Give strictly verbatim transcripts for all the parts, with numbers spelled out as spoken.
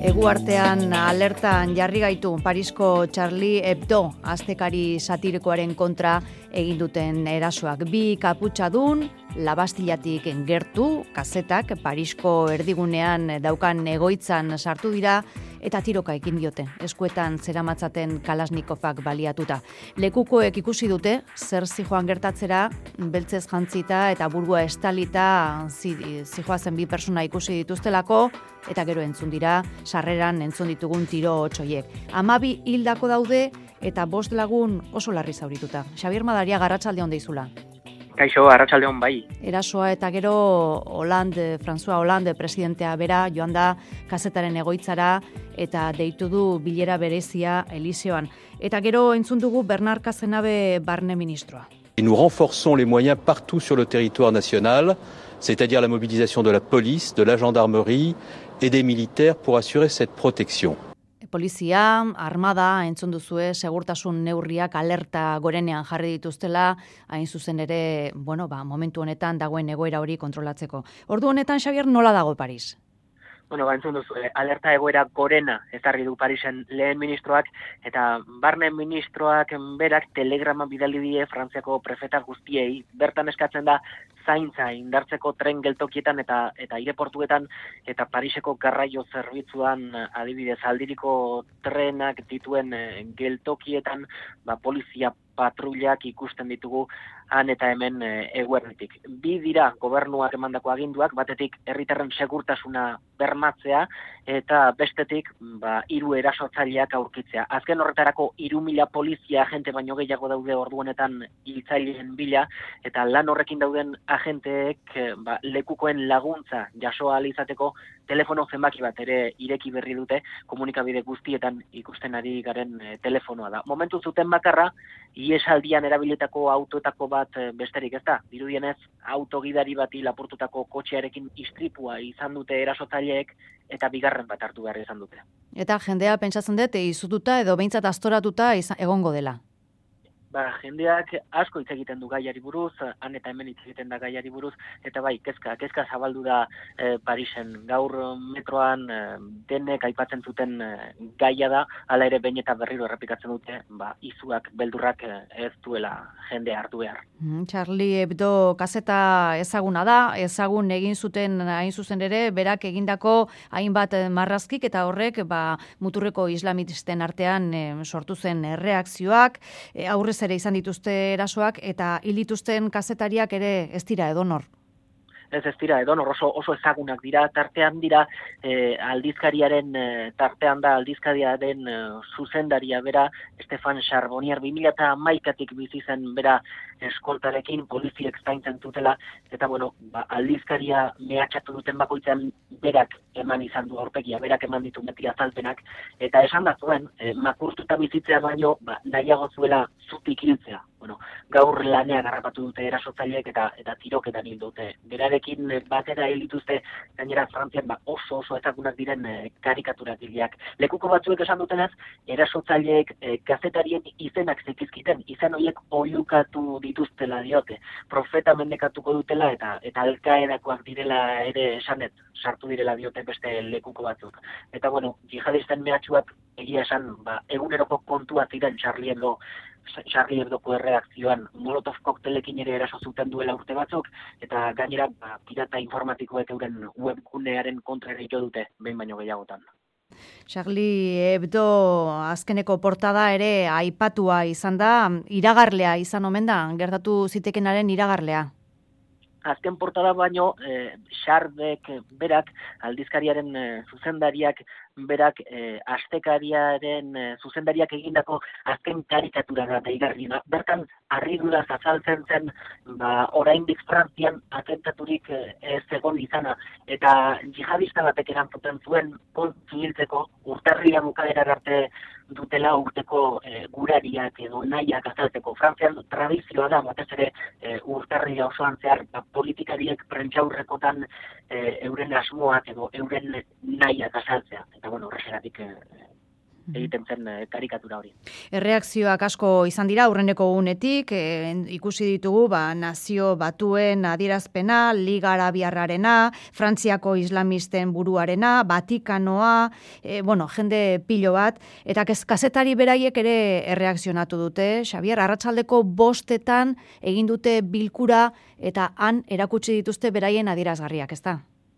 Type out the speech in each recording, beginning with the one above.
Eguartean alertan jarri gaitu Parisko Charlie Hebdo astekari satirikoaren kontra egin duten erasoak. Bi kaputxadun, Labastillatik gertu, kazetak Parisko erdigunean daukan egoitzan sartu dira eta tiroka ekin diote, eskuetan zeramatzaten Kalasnikovak baliatuta. Lekukoek ikusi dute, zer zijoan gertatzera, beltzez jantzita eta burua estalita zijoazen bi persona ikusi dituztelako, eta gero entzun dira, sarreran entzun ditugun tiro hotxoiek. Hamabi hildako daude eta bost lagun oso larri zaurituta. Xabier Madaria, arratsalde on deizula. Kaixo, arratsalde on bai. Erasoa eta gero Hollande, François Hollande presidentea bera joan da kazetaren egoitzara eta deitu du bilera berezia Eliseoan. Eta gero entzun dugu Bernard Cazenave barne ministroa. Et nous renforçons les moyens partout sur le territoire national, c'est-à-dire la mobilisation de la police, de la gendarmerie et des militaires pour assurer cette protection. Polizia, armada, entzun duzue, segurtasun neurriak alerta gorenean jarri dituztela, hain zuzen ere, bueno, ba, momentu honetan dagoen egoera hori kontrolatzeko. Ordu honetan, Xabier, nola dago Paris? Bueno, ba, entzun duzu, alerta egoera gorena ezarri du Parisen lehen ministroak, eta barne ministroak berak telegrama bidali die Frantziako prefeta guztiei. Bertan eskatzen da zaintza indartzeko tren geltokietan eta eta aireportuetan eta Pariseko garraio zerbitzuan adibidez aldiriko trenak dituen geltokietan ba, polizia patrullak ikusten ditugu han eta hemen eguerditik. Bi dira gobernuak emandako aginduak, batetik herritarren segurtasuna bermatzea eta bestetik ba, hiru erasotzaileak aurkitzea. Azken horretarako hiru mila polizia agente baino gehiago daude ordu honetan hiltzaileen bila eta lan horrekin dauden agenteek ba, lekukoen laguntza jaso ahal izateko telefono zenbaki bat ere ireki berri dute, komunikabide guztietan ikusten ari garen e, telefonoa da. Momentu zuten bakarra, iesaldian erabilitako autoetako bat e, besterik ez da. Dirudienez, autogidari bati lapurtutako kotxearekin istripua izan dute erasotzaileek eta bigarren bat hartu behar izan dute. Eta jendea pentsatzen dut, izututa edo behintzat astoratuta egongo dela. Ba, jendeak asko hitz egiten du gaiari buruz, han eta hemen hitz egiten da gaiari buruz, eta bai, kezka, kezka zabaldu da e, Parisen. Gaur metroan e, denek aipatzen zuten e, gaia da, hala ere behin eta berriro errepikatzen dute, ba, izuak, beldurrak e, ez duela jendea hartu behar. Charlie Hebdo kazeta ezaguna da, ezagun egin zuten hain zuzen ere, berak egindako hainbat marrazkik, eta horrek ba, muturreko islamisten artean e, sortu zen erreakzioak, e, aurrez ere izan dituzte erasoak eta hil dituzten kazetariak ere ez dira edonor. Ez ez dira edonor, oso, oso ezagunak dira, tartean dira eh, aldizkariaren, eh, tartean da aldizkariaren eh, zuzendaria bera, Stefan Charbonnier, bi mila hamaikatik bizi zen bera eskoltarekin, poliziek zaintzen dutela, eta bueno, ba, aldizkaria mehatxatu duten bakoitzean berak eman izan du aurpegia, berak eman ditu beti azalpenak, eta esan da zuen, eh, makurtuta bizitzea baino, ba, nahiago zuela zutik hiltzea. Bueno, gaur lanean harrapatu dute erasotzaileek eta eta tiroketan hil dute. Berarekin batera hil dituzte gainera Frantzian ba, oso oso ezagunak diren e, karikaturagileak. Lekuko batzuek esan dutenez, erasotzaileek e, kazetarien izenak zekizkiten, izan horiek oiukatu dituztela diote. Profeta mendekatuko dutela eta eta alkaedakoak direla ere esanet, sartu direla diote beste lekuko batzuk. Eta bueno, jihadisten mehatxuak egia esan, ba, eguneroko kontua ziren Charlie Hebdo Charlie Hebdoko erreakzioan Molotov koktelekin ere eraso zuten duela urte batzuk, eta gainera ba, pirata informatikoek euren webgunearen kontra ere jo dute, behin baino gehiagotan. Charlie Hebdo azkeneko portada ere aipatua izan da, iragarlea izan omen da, gertatu zitekenaren iragarlea. Azken portada baino, eh, Xardek berak, aldizkariaren eh, zuzendariak berak eh, astekariaren eh, zuzendariak egindako azken karikatura da igarrina. Bertan, harridura azaltzen zen, ba, oraindik Frantzian atentaturik eh, ez egon izana, eta jihadista batek erantzuten zuen kontzu hiltzeko urtarria bukaerar arte dutela urteko eh, gurariak edo nahiak azaltzeko. Frantzian tradizioa da, batez ere eh, urtarria osoan zehar, ba, politikariek prentxaurrekotan e, euren asmoak edo euren nahiak azaltzea. Eta bueno, horregeratik e, egiten zen karikatura hori. Erreakzioak asko izan dira aurreneko unetik, e, ikusi ditugu ba, nazio batuen adierazpena, Liga Arabiarrarena, Frantziako islamisten buruarena, Vatikanoa, e, bueno, jende pilo bat, eta kazetari beraiek ere erreakzionatu dute. Xabier, arratsaldeko bostetan egin dute bilkura eta han erakutsi dituzte beraien adierazgarriak, ezta?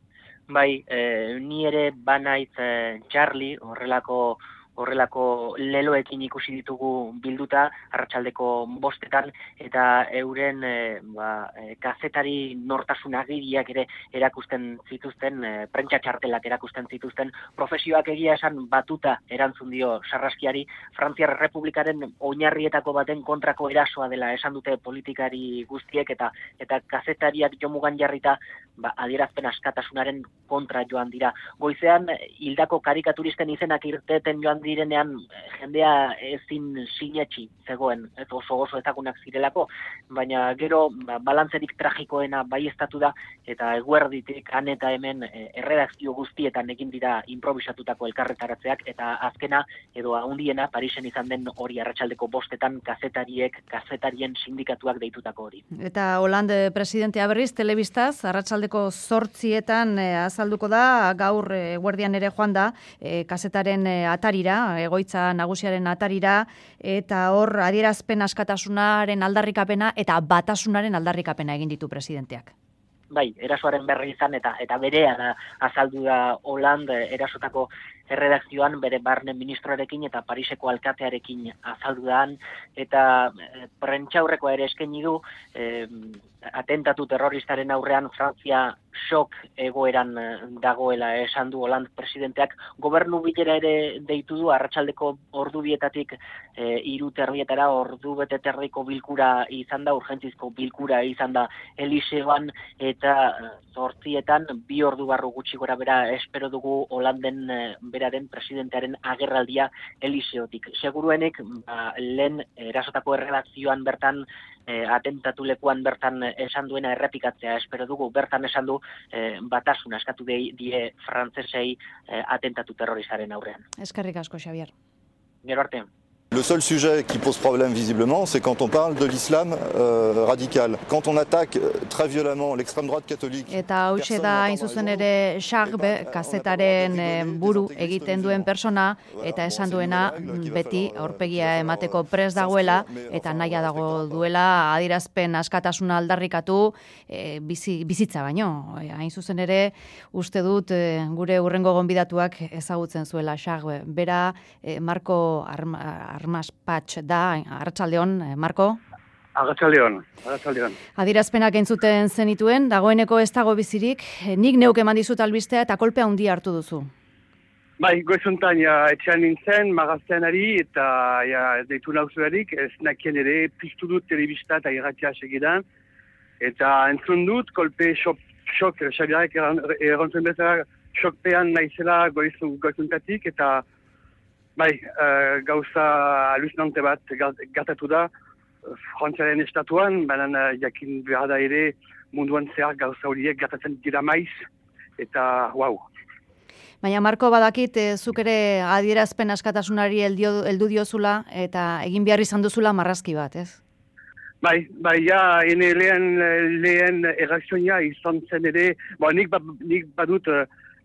Bai, e, ni ere banaiz e, Charlie, horrelako horrelako leloekin ikusi ditugu bilduta arratsaldeko bostetan, eta euren e, ba, e, kazetari nortasun agiriak ere erakusten zituzten, e, prentsa txartelak erakusten zituzten, profesioak egia esan batuta erantzun dio sarraskiari, Frantziar Errepublikaren oinarrietako baten kontrako erasoa dela esan dute politikari guztiek, eta eta kazetariak jomugan jarrita ba, adierazpen askatasunaren kontra joan dira. Goizean, hildako karikaturisten izenak irteten joan direnean jendea ezin sinetxi zegoen, ez oso oso ezagunak zirelako, baina gero ba, balantzerik tragikoena baieztatu da, eta eguerditik han eta hemen e, erredakzio guztietan egin dira improvisatutako elkarretaratzeak, eta azkena edo handiena Parisen izan den hori arratsaldeko bostetan kazetariek, kazetarien sindikatuak deitutako hori. Eta Hollande presidentea berriz telebistaz arratsaldeko zortzietan e, azalduko da, gaur e, guardian ere joan da, e, kazetaren e, atarira, egoitza nagusiaren atarira, eta hor adierazpen askatasunaren aldarrikapena eta batasunaren aldarrikapena egin ditu presidenteak. Bai, erasoaren berri izan eta eta berean azaldu da Hollande erasotako erredakzioan bere barne ministroarekin eta Pariseko alkatearekin azaldu dan, eta e, prentsaurrekoa ere eskaini du, e, atentatu terroristaren aurrean Frantzia shock egoeran dagoela esan du Hollande presidenteak. Gobernu bilera ere deitu du arratsaldeko ordu bietatik e, hiru terdietara, ordu bete terdiko bilkura izan da, urgentzizko bilkura izan da Eliseoan, eta zortzietan bi ordu barru gutxi gora bera espero dugu Hollanden beraren presidentearen agerraldia Eliseotik. Seguruenik ba, lehen erasotako erredakzioan bertan E, atentatu lekuan bertan esan duena errepikatzea espero dugu, bertan esan du e, batasuna eskatu die, die frantsesei e, atentatu terroristaren aurrean. Eskerrik asko, Xabier. Gero arte. Le seul sujet qui pose problème visiblement, c'est quand on parle de l'islam euh, radical. Quand on attaque très violemment l'extrême droite catholique. Eta hauxe da hain zuzen ere Charbe kazetaren buru egiten duen persona, eta esan duena beti aurpegia emateko prest dagoela eta naia dago duela adierazpen askatasuna aldarrikatu e, bizi, bizitza baino. E, hain zuzen ere uste dut e, gure urrengo gonbidatuak ezagutzen zuela Charbe. Bera e, Marko Arma Armas Patx da, arratsaldeon, Marko? Arratsaldeon, arratsaldeon. Adierazpenak entzuten zenituen, dagoeneko ez dago bizirik, nik neuk eman dizut albistea eta kolpe handia hartu duzu. Bai, goizuntan ja, etxean nintzen, magazteanari eta ja, deitu nauzuarik, ez nakien ere piztu dut telebista eta irratia segidan, eta entzun dut, kolpe xok, xok, Xabiarek errantzuen bezala, xokpean naizela goizuntatik, eta bai, uh, gauza alucinante bat gertatu da Frantziaren estatuan, baina jakin behar da ere munduan zehar gauza horiek gertatzen dira maiz, eta wow. Baina Marko, badakit, e, zuk ere adierazpen askatasunari heldu diozula eta egin behar izan duzula marrazki bat, ez? Bai, bai, ja, ene lehen, lehen erreakzioa izan zen ere, bo, nik, nik badut uh,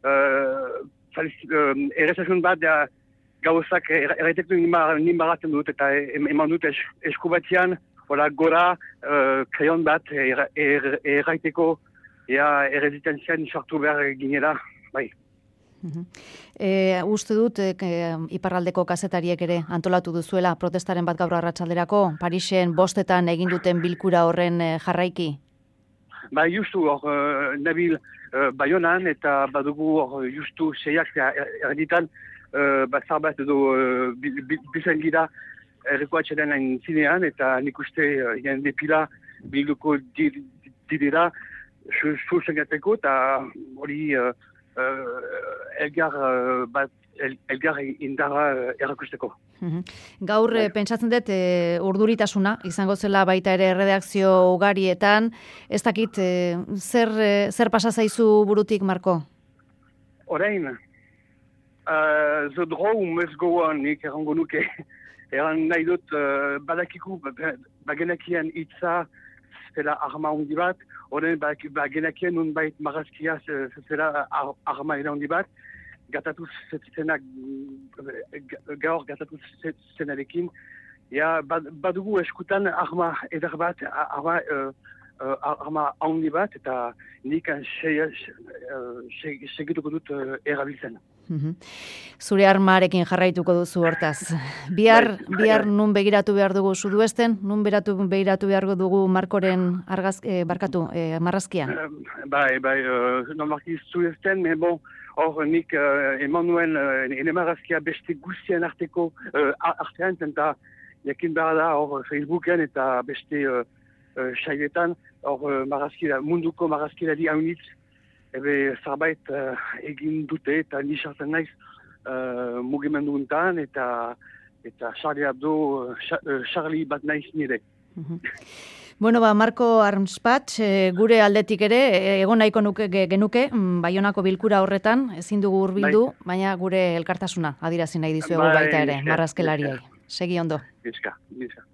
uh, erreakzioa bat, ja, gauzak erretektu nin baratzen dut, eta eman dut esku batian, gora, uh, kreion bat, erraiteko, ea errezitentzian sartu behar ginela, bai. Uh-huh. E, uste dut, e, iparraldeko kazetariek ere antolatu duzuela protestaren bat gaur arratsalderako, Parisen bostetan egin duten bilkura horren e, jarraiki? Bai, justu, hor, uh, nabil uh, Baionan, eta badugu hor, justu seiak erditan, Uh, bazar bat edo uh, bizen gira errekoatxean hain zinean, eta nik uste uh, jende pila bilduko didera susengateko, eta hori uh, uh, elgar, uh, bat, el, elgar indarra uh, errakusteko. Uhum. Gaur bai. Pentsatzen dut e, urduritasuna izango zela baita ere redakzio ugarietan, ez dakit e, zer, e, zer pasa zaizu burutik, Marko? Orain, Uh, uh, the draw must go on, nik errango nuke. Eran nahi dut, uh, badakiku, bagenakian itza, zela arma hundi bat, horren bagenakian nun bait marazkia zela arma eda hundi bat, gatatu zenak, gaur gatatu zenarekin, ja, badugu eskutan arma edar bat, arma, uh, uh, arma hundi bat, eta nik segituko dut uh, erabiltzen. Zure armarekin jarraituko duzu hortaz. Bihar, bihar nun begiratu behar dugu suduesten, nun beratu begiratu behar dugu Markoren argaz, eh, barkatu, eh, marrazkia? Bai, bai, uh, non marki suduesten, me bon, hor nik uh, eman nuen uh, ene marrazkia beste guztien arteko uh, artean, eta jakin behar da hor Facebooken eta beste uh, uh, sailetan, hor uh, marrazkila, munduko marrazkilari haunitz, ebe zarbait uh, egin dute eta nisartzen naiz uh, mugimendu untan eta eta Charlie Hebdo, uh, Charlie bat naiz nire. Uh-huh. Bueno, ba, Marko Arnspatz, e, gure aldetik ere, egon nahiko nuke genuke, Baionako bilkura horretan, ezin dugu hurbildu, bai. Baina gure elkartasuna adirazi nahi dizuegu bai, baita ere, marrazkelariei. Segi ondo. Bizka, bizka.